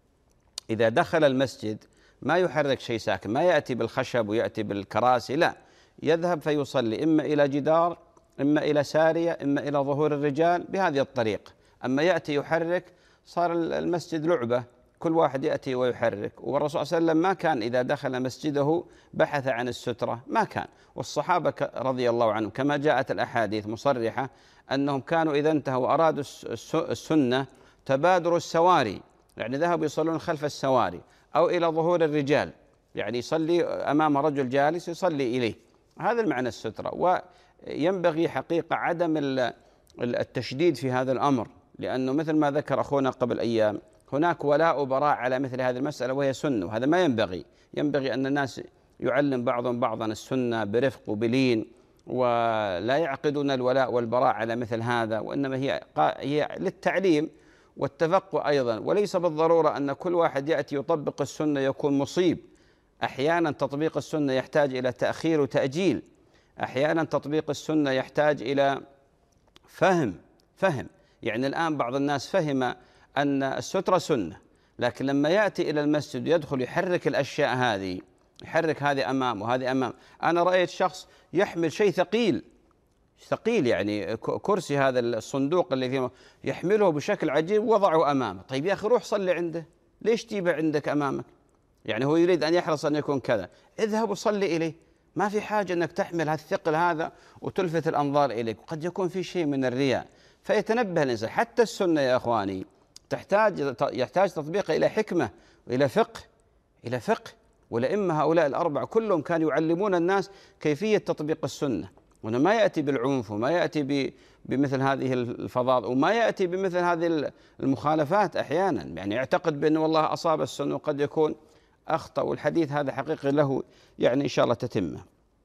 إذا دخل المسجد ما يحرك شيء ساكن، ما يأتي بالخشب ويأتي بالكراسي، لا، يذهب فيصلي إما إلى جدار إما إلى سارية إما إلى ظهور الرجال بهذه الطريقة. أما يأتي يحرك صار المسجد لعبة، كل واحد يأتي ويحرك. والرسول صلى الله عليه وسلم ما كان إذا دخل مسجده بحث عن السترة، ما كان. والصحابة رضي الله عنهم كما جاءت الأحاديث مصرحة أنهم كانوا إذا انتهوا وأرادوا السنة تبادروا السواري، يعني ذهبوا يصلون خلف السواري أو إلى ظهور الرجال، يعني يصلي أمام رجل جالس يصلي إليه. هذا المعنى السترة. وينبغي حقيقة عدم التشديد في هذا الأمر، لأنه مثل ما ذكر أخونا قبل أيام هناك ولاء وبراء على مثل هذه المسألة وهي سنة، وهذا ما ينبغي. ينبغي أن الناس يعلم بعضهم بعضا السنة برفق وبلين، ولا يعقدون الولاء والبراء على مثل هذا، وإنما هي هي للتعليم والتفقه أيضا. وليس بالضرورة أن كل واحد يأتي يطبق السنة يكون مصيب. أحيانا تطبيق السنة يحتاج إلى تأخير وتأجيل، أحيانا تطبيق السنة يحتاج إلى فهم فهم يعني الآن بعض الناس فهم أن السترة سنة، لكن لما يأتي إلى المسجد يدخل يحرك الأشياء هذه، يحرك هذه أمام وهذه أمام. أنا رأيت شخص يحمل شيء ثقيل ثقيل يعني كرسي هذا الصندوق اللي فيه يحمله بشكل عجيب ووضعه أمامه. طيب يا أخي روح صلي عنده، ليش تجيبه عندك أمامك؟ يعني هو يريد أن يحرص أن يكون كذا، اذهب وصلي إليه، ما في حاجة أنك تحمل هالثقل هذا وتلفت الأنظار إليك. قد يكون في شيء من الرياء، فيتنبه الإنسان. حتى السنة يا أخواني تحتاج يحتاج تطبيقها إلى حكمة وإلى فقه إلى فقه والأئمة هؤلاء الأربعة كلهم كانوا يعلمون الناس كيفية تطبيق السنة، وأنه ما يأتي بالعنف وما يأتي بمثل هذه الفظاظ وما يأتي بمثل هذه المخالفات. أحيانا يعني يعتقد بأن والله أصاب السنة وقد يكون أخطأ، والحديث هذا حقيقي له يعني إن شاء الله تتمه.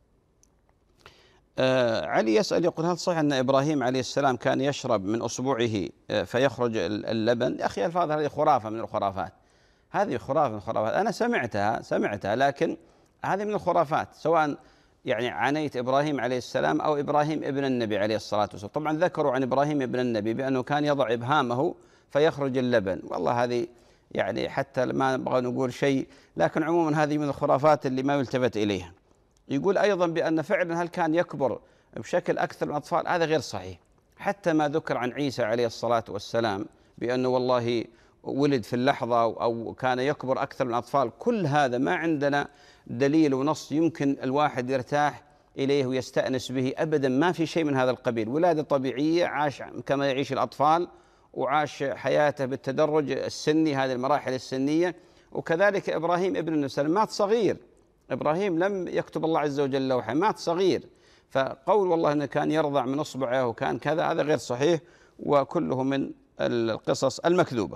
آه علي يسأل يقول هل صحيح أن إبراهيم عليه السلام كان يشرب من أصبعه آه فيخرج اللبن؟ يا أخي الفاضل هذه خرافة من الخرافات، هذه خرافة من الخرافات. أنا سمعتها سمعتها لكن هذه من الخرافات، سواء يعني عنيت إبراهيم عليه السلام أو إبراهيم ابن النبي عليه الصلاة والسلام. طبعا ذكروا عن إبراهيم ابن النبي بأنه كان يضع إبهامه فيخرج اللبن، والله هذه يعني حتى ما نبغى نقول شيء، لكن عموما هذه من الخرافات اللي ما يلتفت إليها. يقول أيضا بأن فعلا هل كان يكبر بشكل أكثر من الأطفال؟ هذا غير صحيح. حتى ما ذكر عن عيسى عليه الصلاة والسلام بأنه والله ولد في اللحظة أو كان يكبر أكثر من الأطفال، كل هذا ما عندنا دليل ونص يمكن الواحد يرتاح إليه ويستأنس به أبدا. ما في شيء من هذا القبيل، ولادة طبيعية، عاش كما يعيش الأطفال وعاش حياته بالتدرج السني، هذه المراحل السنية. وكذلك إبراهيم ابن النبي صلى الله عليه وسلم مات صغير. إبراهيم لم يكتب الله عز وجل لوحة، مات صغير. فقول والله أنه كان يرضع من أصبعه وكان كذا هذا غير صحيح، وكله من القصص المكذوبة.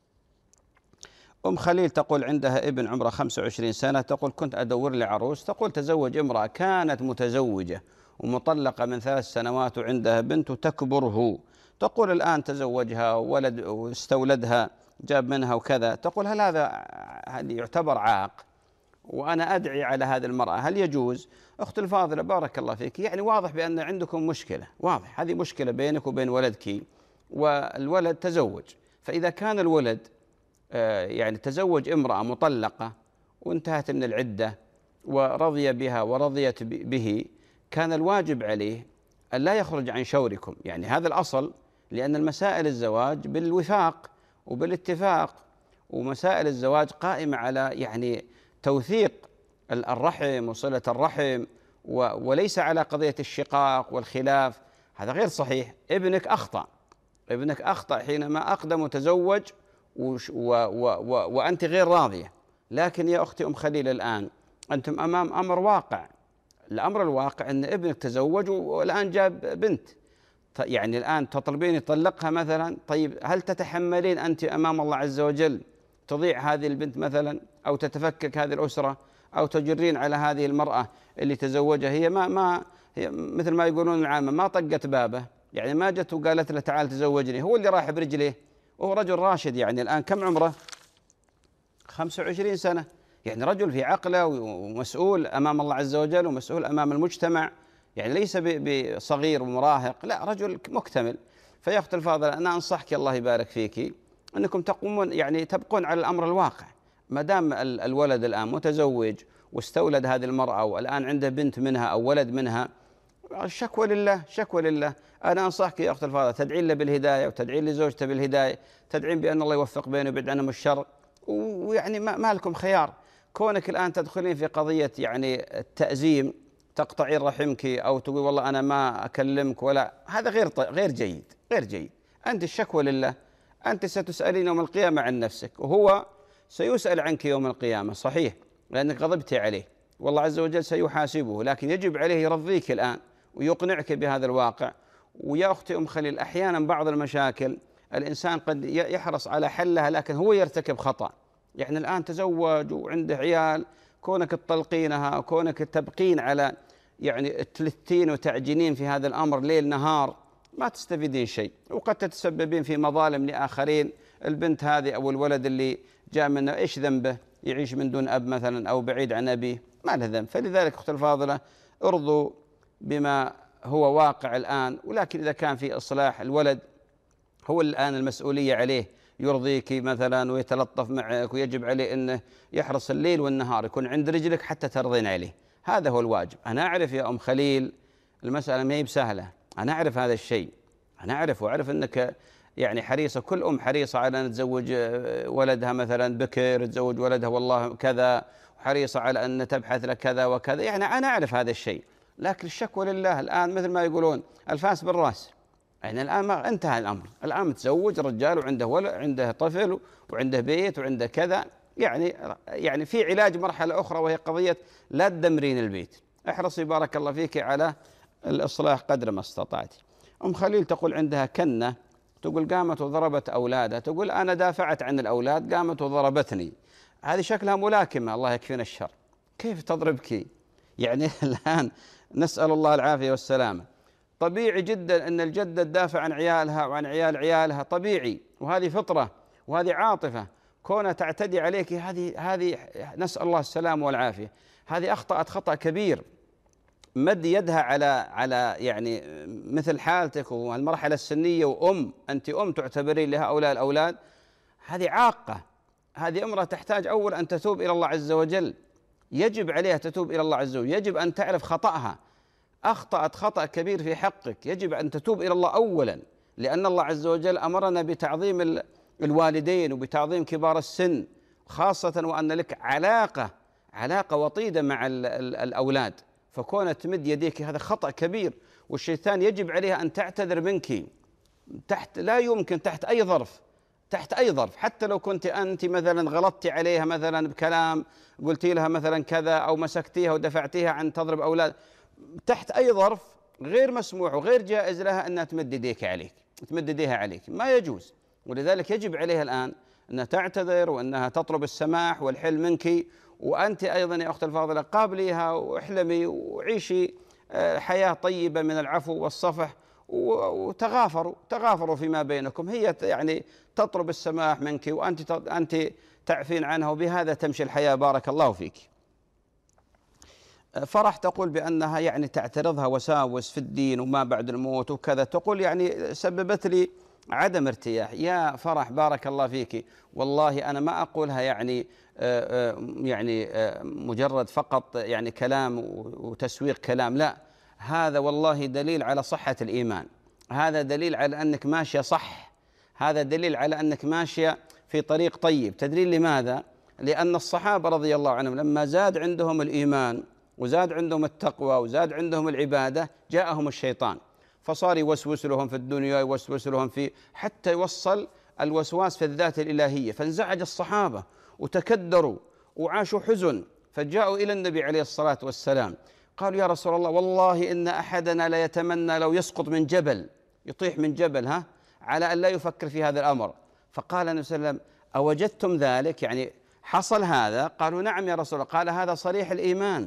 أم خليل تقول عندها ابن عمره خمسة وعشرين سنة، تقول كنت أدور لي عروس. تقول تزوج امرأة كانت متزوجة ومطلقة من ثلاث سنوات وعندها بنت تكبره. تقول الآن تزوجها وولد واستولدها، جاب منها وكذا. تقول هل هذا هل يعتبر عاق؟ وأنا أدعي على هذه المرأة، هل يجوز؟ أخت الفاضلة بارك الله فيك، يعني واضح بأن عندكم مشكلة، واضح هذه مشكلة بينك وبين ولدك، والولد تزوج. فإذا كان الولد يعني تزوج امرأة مطلقة وانتهت من العدة ورضي بها ورضيت به، كان الواجب عليه أن لا يخرج عن شوركم، يعني هذا الأصل، لأن المسائل الزواج بالوفاق وبالاتفاق، ومسائل الزواج قائمة على يعني توثيق الرحم وصلة الرحم، وليس على قضية الشقاق والخلاف. هذا غير صحيح. ابنك أخطأ، ابنك أخطأ حينما أقدم وتزوج و و و وأنت غير راضية. لكن يا أختي أم خليل الآن أنتم أمام أمر واقع. الأمر الواقع أن ابنك تزوج والآن جاب بنت، يعني الآن تطلبين يطلقها مثلا. طيب هل تتحملين أنت أمام الله عز وجل تضيع هذه البنت مثلا، أو تتفكك هذه الأسرة، أو تجرين على هذه المرأة اللي تزوجها؟ هي ما ما هي مثل ما يقولون العامة ما طقت بابه، يعني ما جت وقالت له تعال تزوجني، هو اللي راح برجليه، وهو رجل راشد. يعني الآن كم عمره؟ خمسة وعشرين سنة، يعني رجل في عقله ومسؤول أمام الله عز وجل ومسؤول أمام المجتمع، يعني ليس بصغير ومراهق، لا رجل مكتمل. فيا أخت الفاضلة أنا أنصحك الله يبارك فيك أنكم تقومون يعني تبقون على الأمر الواقع. ما دام الولد الآن متزوج واستولد هذه المرأة والآن عنده بنت منها أو ولد منها، الشكوى لله، شكوى لله. أنا أنصحك يا أخت الفاضلة تدعين له بالهداية وتدعين لزوجته بالهداية، تدعين بأن الله يوفق بينه ويبعد عنهم الشر، ويعني ما لكم خيار. كونك الآن تدخلين في قضية يعني التأزيم، تقطعين رحمك أو تقول والله أنا ما أكلمك، ولا هذا غير غير جيد، غير جيد. أنت الشكوى لله، أنت ستسألين يوم القيامة عن نفسك، وهو سيسأل عنك يوم القيامة، صحيح، لأنك غضبت عليه، والله عز وجل سيحاسبه، لكن يجب عليه يرضيك الآن ويقنعك بهذا الواقع. ويا أختي أم خليل أحيانا بعض المشاكل الإنسان قد يحرص على حلها لكن هو يرتكب خطأ. يعني الآن تزوج وعنده عيال، كونك تطلقينها وكونك تبقين على يعني تلتين وتعجنين في هذا الأمر ليل نهار ما تستفيدين شيء، وقد تتسببين في مظالم لآخرين. البنت هذه أو الولد اللي جاء منه إيش ذنبه؟ يعيش من دون أب مثلا أو بعيد عن أبيه، ما له ذنب. فلذلك أخت الفاضلة ارضوا بما هو واقع الآن، ولكن إذا كان في إصلاح الولد هو الآن المسؤولية عليه، يرضيك مثلا ويتلطف معك، ويجب عليه أنه يحرص الليل والنهار يكون عند رجلك حتى ترضين عليه. هذا هو الواجب. أنا أعرف يا أم خليل المسألة ما هي بسهلة، أنا أعرف هذا الشيء، أنا أعرف وأعرف أنك يعني حريصة، كل أم حريصة على أن تزوج ولدها مثلا بكر، تزوج ولدها والله كذا، وحريصة على أن تبحث له كذا وكذا، يعني أنا أعرف هذا الشيء. لكن الشكوى لله الآن مثل ما يقولون الفاس بالرأس، يعني الآن ما انتهى الأمر، الآن متزوج رجال وعنده ولد، عنده طفل وعنده بيت وعنده كذا، يعني يعني في علاج مرحلة أخرى وهي قضية لا تدمرين البيت. احرصي بارك الله فيك على الإصلاح قدر ما استطعت. أم خليل تقول عندها كنة، تقول قامت وضربت أولادها، تقول أنا دافعت عن الأولاد قامت وضربتني. هذه شكلها ملاكمة، الله يكفينا الشر. كيف تضربك؟ يعني الآن نسأل الله العافية والسلامة. طبيعي جدا أن الجدة تدافع عن عيالها وعن عيال عيالها، طبيعي، وهذه فطرة وهذه عاطفة. كونها تعتدي عليك هذه هذه نسأل الله السلامة والعافية، هذه أخطأت خطأ كبير. مد يدها على على يعني مثل حالتك والمرحلة السنية، وأم أنت أم تعتبرين لهؤلاء الأولاد، هذه عاقة، هذه امرأة تحتاج أول أن تتوب إلى الله عز وجل، يجب عليها تتوب إلى الله عز وجل، يجب أن تعرف خطأها، أخطأت خطأ كبير في حقك، يجب أن تتوب إلى الله أولا، لأن الله عز وجل أمرنا بتعظيم الوالدين وبتعظيم كبار السن، خاصة وأن لك علاقة علاقة وطيدة مع الأولاد، فكون تمد يديك هذا خطأ كبير، والشيطان يجب عليها أن تعتذر منك تحت، لا يمكن تحت أي ظرف، تحت أي ظرف، حتى لو كنت أنت مثلا غلطتي عليها مثلا بكلام، قلتي لها مثلا كذا أو مسكتيها ودفعتيها عن تضرب أولاد، تحت أي ظرف غير مسموح وغير جائز لها أنها تمد يديك عليك، تمد يديها عليك، ما يجوز. ولذلك يجب عليها الآن أنها تعتذر وأنها تطلب السماح والحل منك، وأنت أيضا يا أخت الفاضلة قابليها واحلمي وعيشي حياة طيبة من العفو والصفح، وتغافروا تغافروا فيما بينكم، هي يعني تطلب السماح منك وأنت أنت تعفين عنها، وبهذا تمشي الحياة. بارك الله فيك. فرح تقول بأنها يعني تعترضها وساوس في الدين وما بعد الموت وكذا، تقول يعني سببت لي عدم ارتياح. يا فرح بارك الله فيك، والله أنا ما أقولها يعني يعني مجرد فقط يعني كلام وتسويق كلام، لا، هذا والله دليل على صحة الإيمان، هذا دليل على أنك ماشية صح، هذا دليل على أنك ماشية في طريق طيب. تدري لماذا؟ لأن الصحابة رضي الله عنهم لما زاد عندهم الإيمان وزاد عندهم التقوى وزاد عندهم العبادة جاءهم الشيطان، فصار يوسوس لهم في الدنيا، يوسوس لهم في، حتى يوصل الوسواس في الذات الإلهية، فانزعج الصحابة وتكدروا وعاشوا حزن، فجاءوا إلى النبي عليه الصلاة والسلام قالوا يا رسول الله والله إن أحدنا لا يتمنى لو يسقط من جبل، يطيح من جبل ها على أن لا يفكر في هذا الأمر. فقال النبي صلى الله عليه وسلم أوجدتم ذلك؟ يعني حصل هذا؟ قالوا نعم يا رسول الله. قال هذا صريح الإيمان،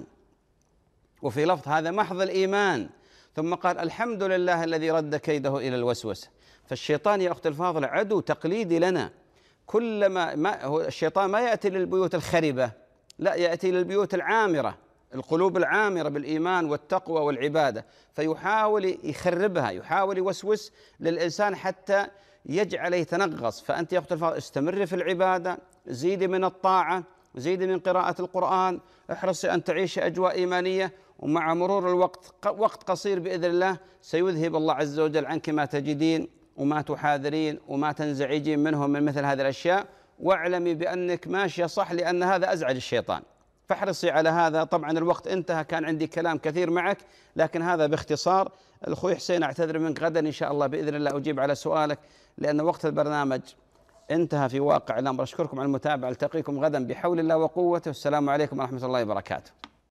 وفي لفظ هذا محض الإيمان. ثم قال الحمد لله الذي رد كيده إلى الوسوسة. فالشيطان يا أخت الفاضلة عدو تقليدي لنا، كلما ما هو الشيطان ما يأتي للبيوت الخربة، لا، يأتي للبيوت العامرة، القلوب العامرة بالإيمان والتقوى والعبادة، فيحاول يخربها، يحاول يوسوس للإنسان حتى يجعله يتنغص. فأنت يا أخت الفاضلة استمري في العبادة، زيدي من الطاعة، زيدي من قراءة القرآن، احرصي أن تعيشي أجواء إيمانية، ومع مرور الوقت وقت قصير بإذن الله سيذهب الله عز وجل عنك ما تجدين وما تحاذرين وما تنزعجين منه من مثل هذه الأشياء، واعلمي بأنك ماشية صح، لأن هذا أزعج الشيطان، فاحرصي على هذا. طبعا الوقت انتهى، كان عندي كلام كثير معك، لكن هذا باختصار. الأخوي حسين أعتذر منك، غدا إن شاء الله بإذن الله أجيب على سؤالك، لأن وقت البرنامج انتهى في واقع الأمر. أشكركم على المتابعة، ألتقيكم غدا بحول الله وقوته، والسلام عليكم ورحمة الله وبركاته.